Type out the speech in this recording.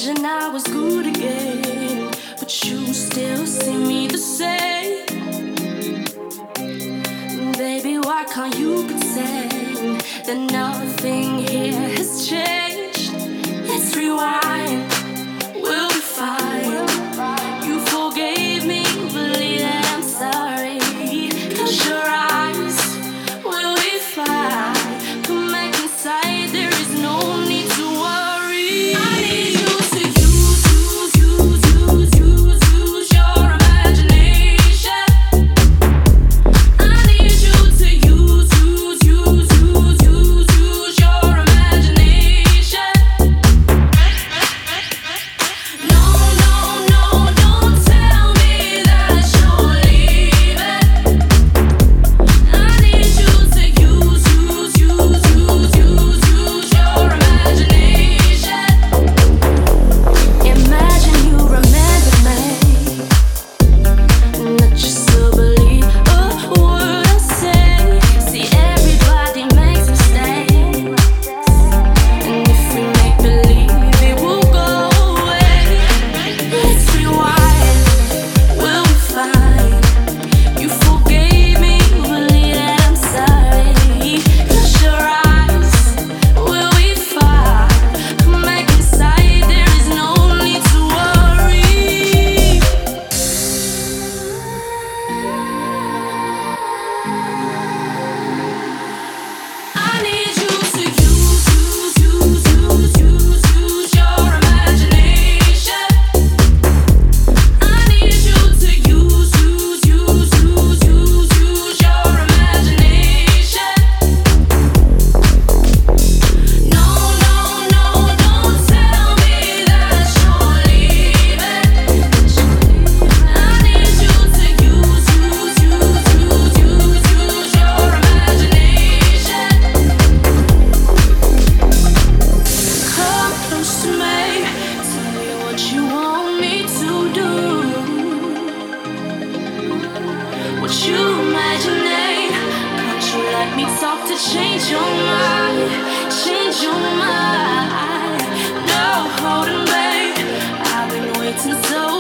Imagine I was good again, but you still see me the same. Baby, why can't you pretend that nothing here has changed? Let's rewind, we'll be fine. You forgave me, believe that I'm sorry. Close your eyes, we'll be fine. Come back inside, there is no need to worry. I need you to use your imagination. I need you to use your imagination. No, don't tell me that you're leaving. I need you to use your imagination. Imagine you remember me, not just to believe a word I say. See, everybody makes mistakes, and if we make believe, it will go away. Let's rewind, we'll be fine. You forgave me, believe that I'm sorry. Close your eyes, we'll be fine. Come back inside, there is no need to worry. I need you to use your imagination. I need you to use your imagination. No, don't tell me that you're leaving. I need you to use your imagination. Come close to me, tell me what you want me to do. What you imagining? Can't you let me talk to change your mind? Change your mind. No holding back. I've been waiting so